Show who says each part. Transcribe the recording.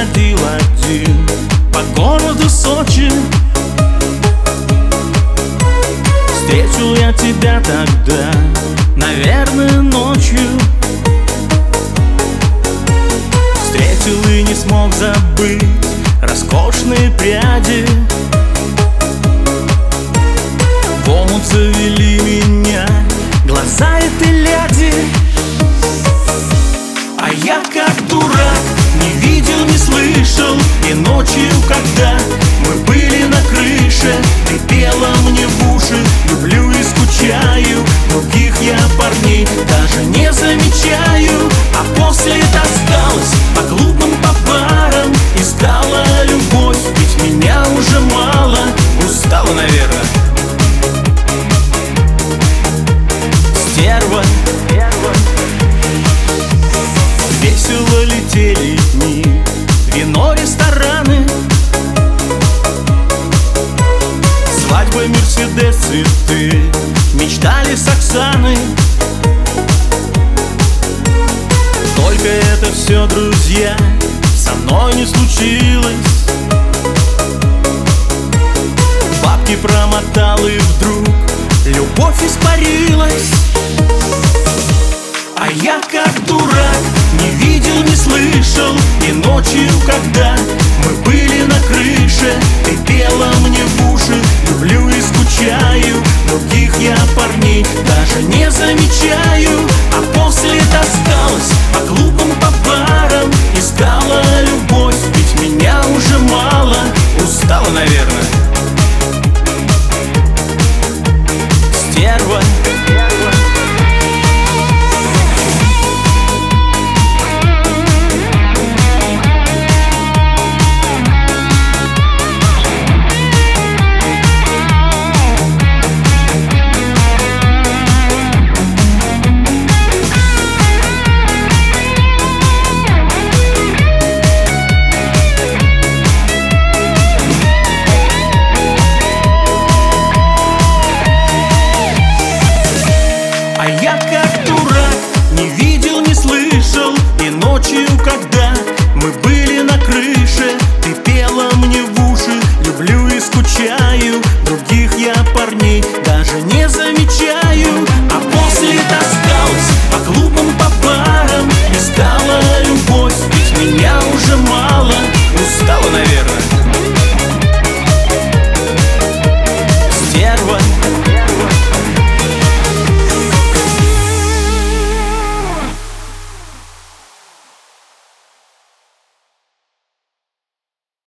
Speaker 1: ходил один по городу Сочи. Встретил я тебя тогда, наверное, ночью. Встретил и не смог забыть роскошные пряди. В омут завели меня глаза этой ляди. А я как дурак не видел, не слышал. И ночью, когда мы были на крыше, ты пела мне в уши: люблю и скучаю, других я парней даже не замечаю. А после таскалась по клубам, по барам, искала любовь, ведь меня уже мало. Устала, наверное. Стерва. Весело летели дни, вино, рестораны, свадьбы, Мерседес, цветы, мечтали с Оксаной. Только это все, друзья, со мной не случилось. Бабки промотал, и вдруг любовь испарилась. А я как дурак не видел, не слышал. И ночью, когда мы были на крыше, ты пела мне в уши: люблю и скучаю, других я парней даже не замечаю. А после таскалась по клубам, по барам, искала любовь, ведь меня уже мало. Устала, наверное. Стерва. А я как дурак не видел, не слышал. И ночью, когда мы были на крыше, ты пела мне в уши: люблю и скучаю, других я парней даже не замечаю. А после таскалась по клубам, по барам, искала любовь, ведь меня уже мало. Устала, наверное.